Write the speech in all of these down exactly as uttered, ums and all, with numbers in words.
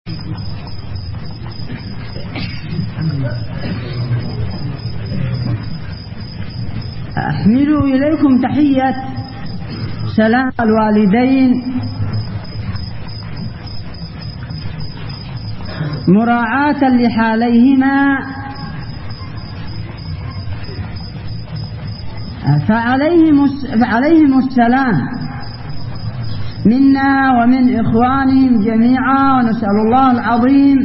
أحمل إليكم تحية سلام الوالدين مراعاة لحاليهما، فعليهم فعليهم السلام منا ومن إخوانهم جميعا، ونسأل الله العظيم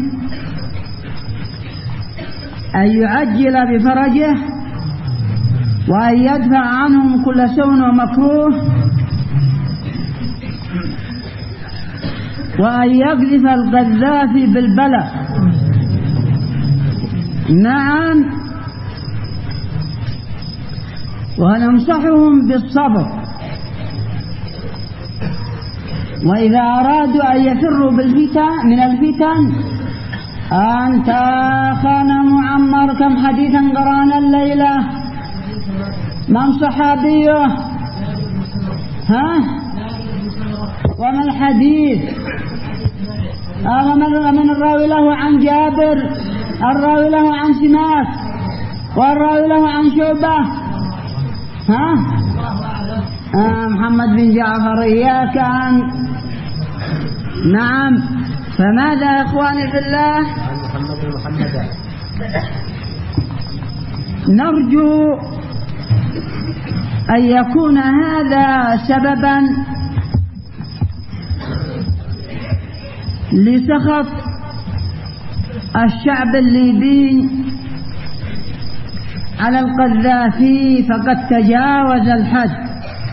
أن يعجل بفرجه وأن يدفع عنهم كل سوء ومكروه، وأن يقذف القذافي بالبلاء. نعم، وننصحهم بالصبر، وإذا أرادوا أن يفروا بالفتن من الفتن أنت أخانا معمر كم حديثا قرانا الليلة، من صحابيه؟ ها؟ وما الحديث؟ آه من الراوي له عن جابر، الراوي له عن سماك، والراوي له عن شعبة. ها؟ آه محمد بن جعفر. إياك أن نعم. فماذا يا إخواني في الله؟ نرجو أن يكون هذا سببا لسخط الشعب الليبي على القذافي، فقد تجاوز الحد.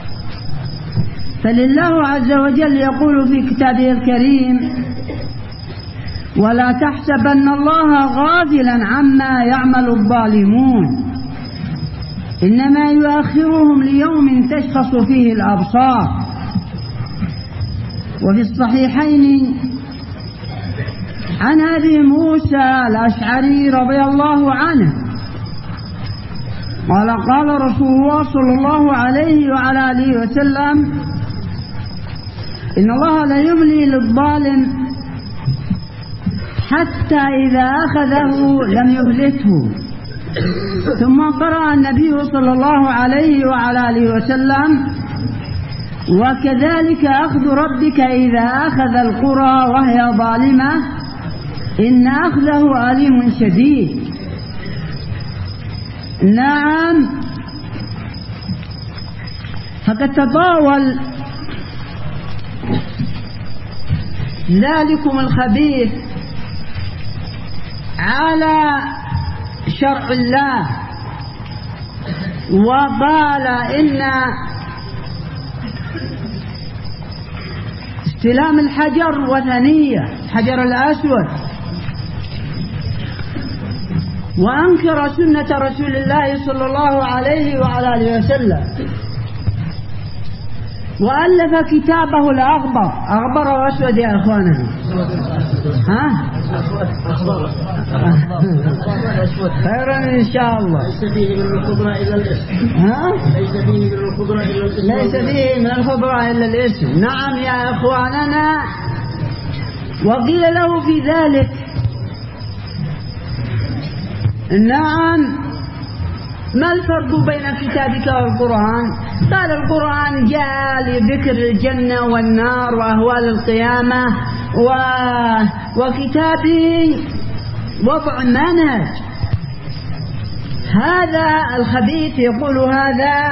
فلله عز وجل يقول في كتابه الكريم: ولا تحسبن الله غافلا عما يعمل الظالمون إنما يؤخرهم ليوم تشخص فيه الأبصار. وفي الصحيحين عن أبي موسى الأشعري رضي الله عنه قال: قال رسول الله صلى الله عليه وعلى آله وسلم: إن الله لا يملي للظالم حتى إذا أخذه لم يفلته. ثم قرأ النبي صلى الله عليه وعلى آله وسلم: وكذلك أخذ ربك إذا أخذ القرى وهي ظالمة إن أخذه أليم شديد. نعم، فقد تطاول ذلكم الخبيث على شرع الله، وقال إن استلام الحجر وثنية، الحجر الأسود، وأنكر سنة رسول الله صلى الله عليه وعلى آله وسلم، وألف كتابه الأخضر. أخضر وأسود يا أخواننا؟ ها؟ خيرا إن شاء الله. ليس فيه من الخضرة إلا الاسم. ها؟ ليس فيه من الخضرة إلا الاسم. ليس فيه من الخضرة إلا الاسم. نعم يا أخواننا. وقيل له في ذلك: نعم، ما الفرق بين كتابك والقرآن؟ قال: القرآن جاء لذكر الجنة والنار وأهوال القيامة، و... وكتابي وضع منهج. هذا الخبيث يقول هذا.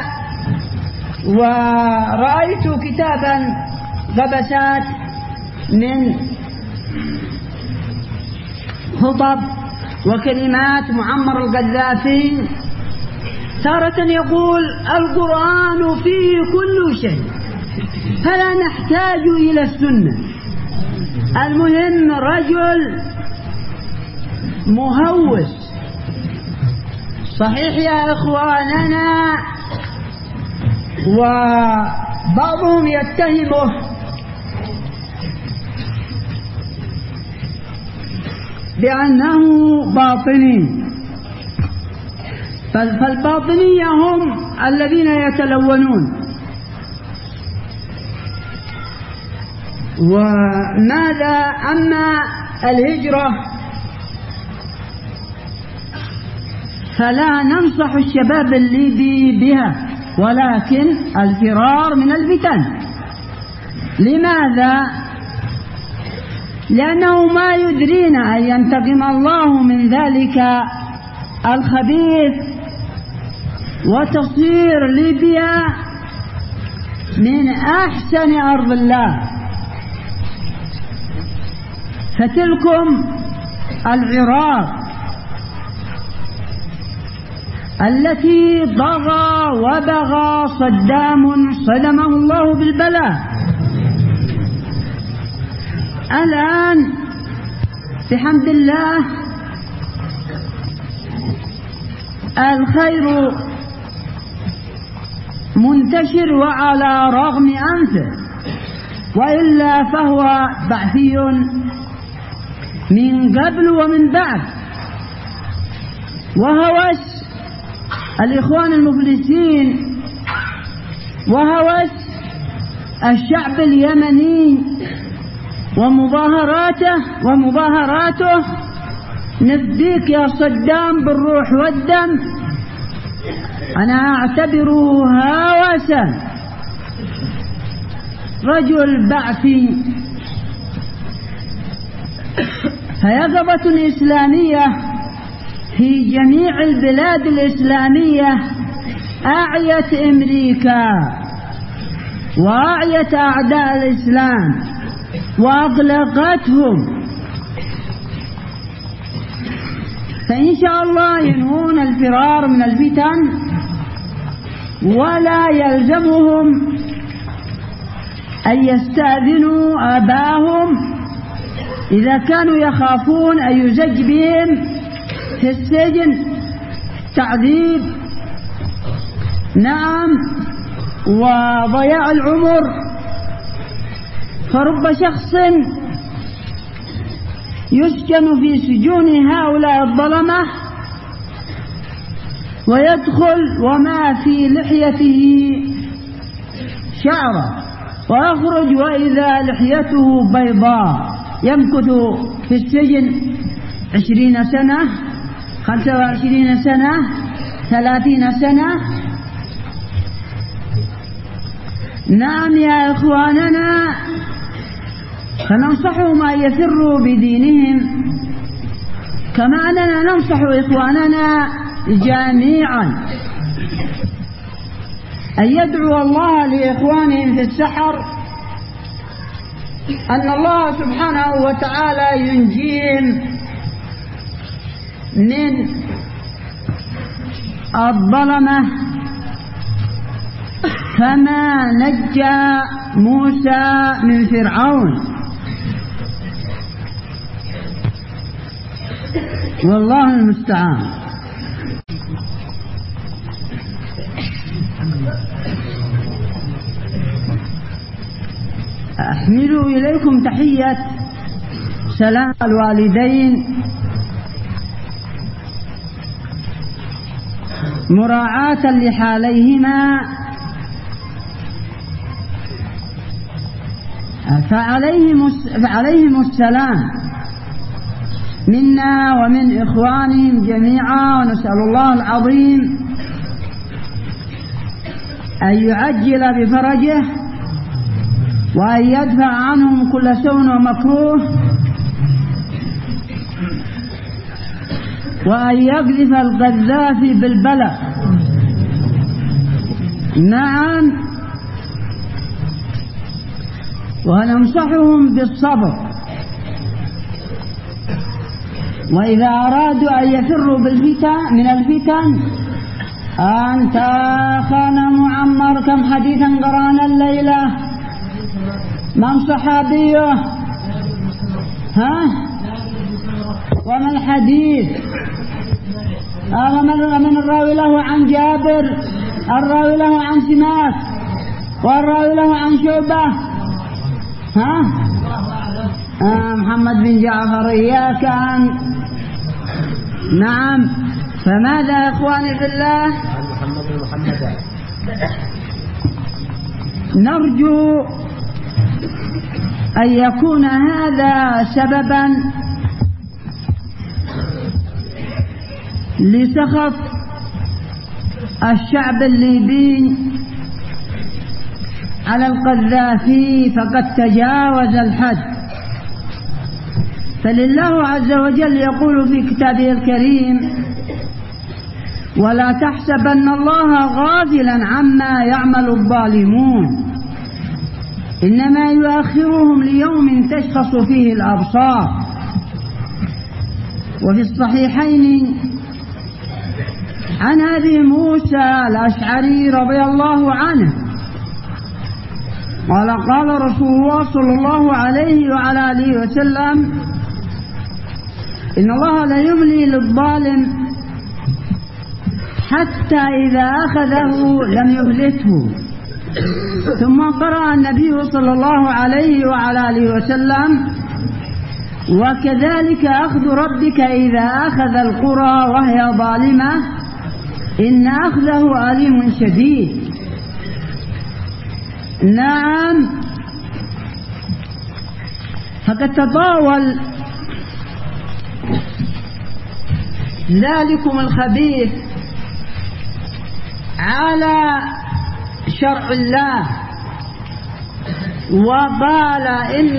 ورأيت كتابا غبسات من خطب وكلمات معمر القذافي، تارة يقول: القرآن فيه كل شيء فلا نحتاج إلى السنة. المهم رجل مهوس. صحيح يا إخواننا. وبعضهم يتهمه بأنه باطني، فالباطنية هم الذين يتلونون. وماذا أما الهجرة فلا ننصح الشباب الليبي بها، ولكن الفرار من الفتن. لماذا؟ لأنه ما يدرين أن ينتقم الله من ذلك الخبيث وتصير ليبيا من أحسن أرض الله. فتلكم العراق التي ضغى وبغى صدام صدمه الله بالبلاء، الآن بحمد الله الخير منتشر وعلى رغم أنفه، وإلا فهو بعثي من قبل ومن بعد. وهوس الإخوان المفلسين وهوس الشعب اليمني ومظاهراته ومظاهراته نفديك يا صدام بالروح والدم، أنا أعتبره هوسا. رجل بعثي. فيقظة إسلامية في جميع البلاد الإسلامية أعيت أمريكا وأعيت أعداء الإسلام وأغلقتهم، فإن شاء الله ينهون الفرار من الفتن، ولا يلزمهم أن يستأذنوا آباءهم إذا كانوا يخافون أن يزج بهم في السجن تعذيب، نعم، وضياع العمر. فرب شخص يسجن في سجون هؤلاء الظلمة ويدخل وما في لحيته شعره، ويخرج وإذا لحيته بيضاء، يمكث في السجن عشرين سنة، خمسة وعشرين سنة، ثلاثين سنة. نعم يا إخواننا، فننصحهم أن يفروا بدينهم كما أننا ننصح إخواننا جميعا أن يدعو الله لإخوانهم في السحر أن الله سبحانه وتعالى ينجيهم من الظلمة كما نجى موسى من فرعون. والله المستعان. أحمل إليكم تحية سلام الوالدين مراعاة لحاليهما، فعليهم فعليهم السلام منا ومن إخوانهم جميعا، ونسأل الله العظيم أن يعجل بفرجه وأن يدفع عنهم كل سوء ومكروه، وأن يقذف القذافي بالبلاء. نعم، وننصحهم بالصبر، وإذا أرادوا أن يفروا بالفتن من الفتن، أنت أخانا معمر كم حديثا قرانا الليلة، من صحابيه؟ ها؟ وما الحديث؟ هذا من الراوي له عن جابر، الراوي له عن سماك، والراوي له عن شعبة. ها؟ آه محمد بن جعفر. إياك أن. نعم. فماذا يا إخواني في الله؟ محمد محمد. نرجو أن يكون هذا سببا لسخط الشعب الليبي على القذافي فقد تجاوز الحد. فلله عز وجل يقول في كتابه الكريم: ولا تحسبن الله غافلا عما يعمل الظالمون إنما يؤخرهم ليوم تشخص فيه الأبصار. وفي الصحيحين عن أبي موسى الأشعري رضي الله عنه قال: قال رسول الله صلى الله عليه وعلى آله وسلم: إن الله لا يملي للظالم حتى إذا أخذه لم يفلته. ثم قرأ النبي صلى الله عليه وعلى آله وسلم: وكذلك أخذ ربك إذا أخذ القرى وهي ظالمة إن أخذه أليم شديد. نعم، فقد تطاول ذلكم الخبيث على شرع الله، وقال إن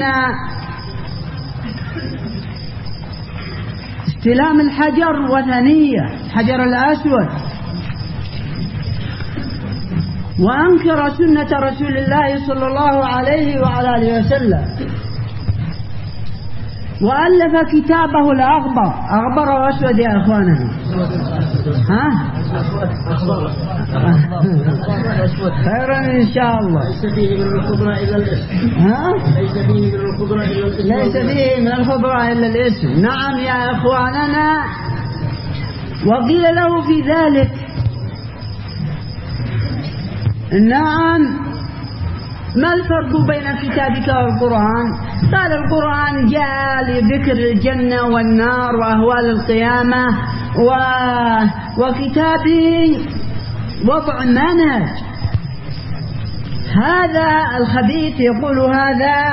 استلام الحجر وثنية، الحجر الأسود، وأنكر سنة رسول الله صلى الله عليه وعلى آله وسلم، وألف كتابه الأغبر. أغبر وأسود يا أخواننا، ها؟ خيرا إن شاء الله. ليس فيه من الخضرة إلا الاسم. ها؟ ليس فيه من الخضرة إلا الاسم. ليس فيه من الخضرة إلا الاسم. نعم يا أخواننا. وقيل له في ذلك: نعم، ما الفرق بين كتابك والقرآن؟ قال: القرآن جاء لذكر الجنة والنار وأهوال القيامة، و... وكتابي وضع منهج. هذا الخبيث يقول هذا.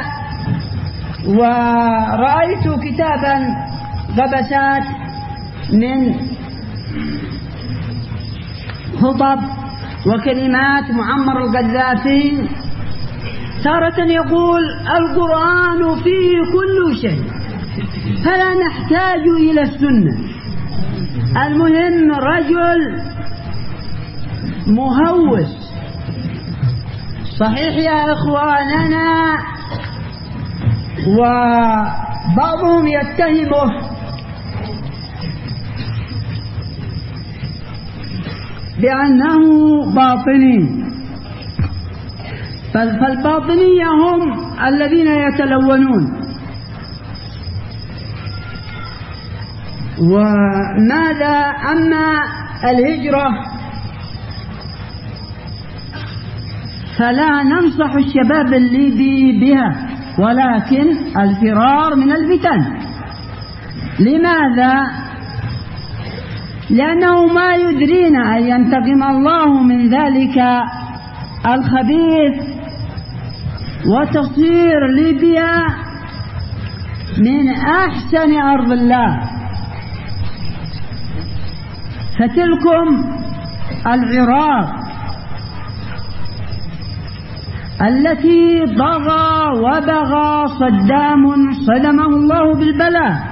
ورأيت كتابا غبسات من خطب وكلمات معمر القذافي، تارة يقول: القرآن فيه كل شيء فلا نحتاج إلى السنة. المهم رجل مهوس. صحيح يا إخواننا، وبعضهم يتهمه بأنه باطني، فالباطنية هم الذين يتلونون. وماذا أما الهجرة فلا ننصح الشباب الليبي بها، ولكن الفرار من الفتن. لماذا؟ لأنه ما يدرين أن ينتقم الله من ذلك الخبيث وتصير ليبيا من أحسن أرض الله. فتلكم العراق التي ضغى وبغى صدام صدمه الله بالبلاء،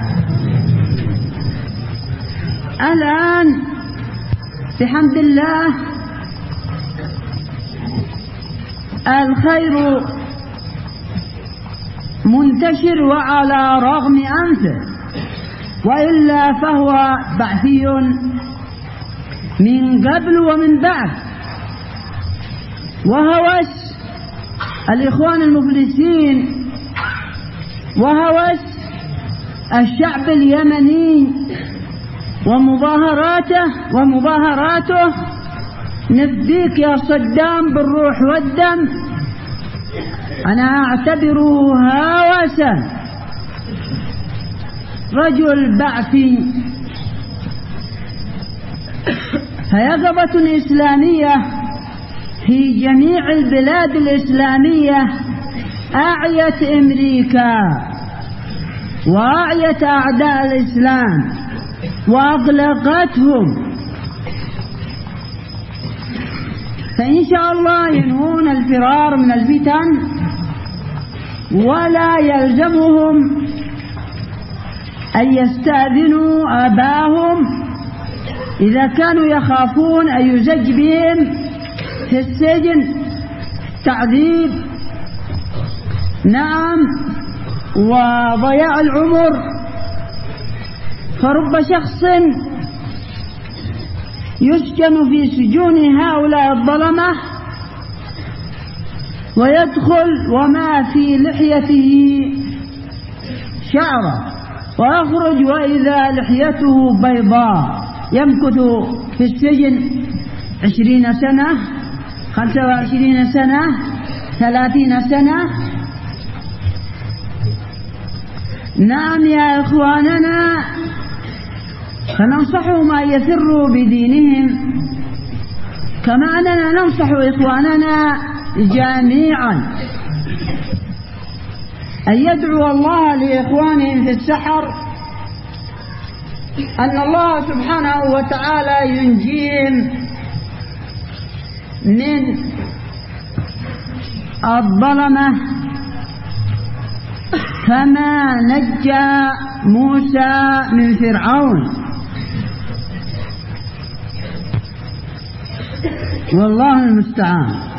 الآن بحمد الله الخير منتشر وعلى رغم أنفه، وإلا فهو بعثي من قبل ومن بعد. وهوس الإخوان المفلسين وهوس الشعب اليمني ومظاهراته ومظاهراته نفديك يا صدام بالروح والدم، أنا أعتبره هوسا. رجل بعثي. فيقظة إسلامية في جميع البلاد الإسلامية أعيت أمريكا وأعيت أعداء الإسلام وأطلقتهم، فإن شاء الله ينهون الفرار من الفتن ولا يلزمهم أن يستأذنوا آباهم إذا كانوا يخافون أن يزج بهم في السجن تعذيب، نعم، وضياع العمر. فرب شخص يسجن في سجون هؤلاء الظلمة ويدخل وما في لحيته شعرة ويخرج وإذا لحيته بيضاء، يمكث في السجن عشرين سنة، خمسة وعشرين سنة، ثلاثين سنة. نعم يا إخواننا، فننصحهم أن يفروا بدينهم كما أننا ننصح إخواننا جميعا أن يدعو الله لإخوانهم في السحر أن الله سبحانه وتعالى ينجيهم من الظلمة كما نجى موسى من فرعون. والله المستعان.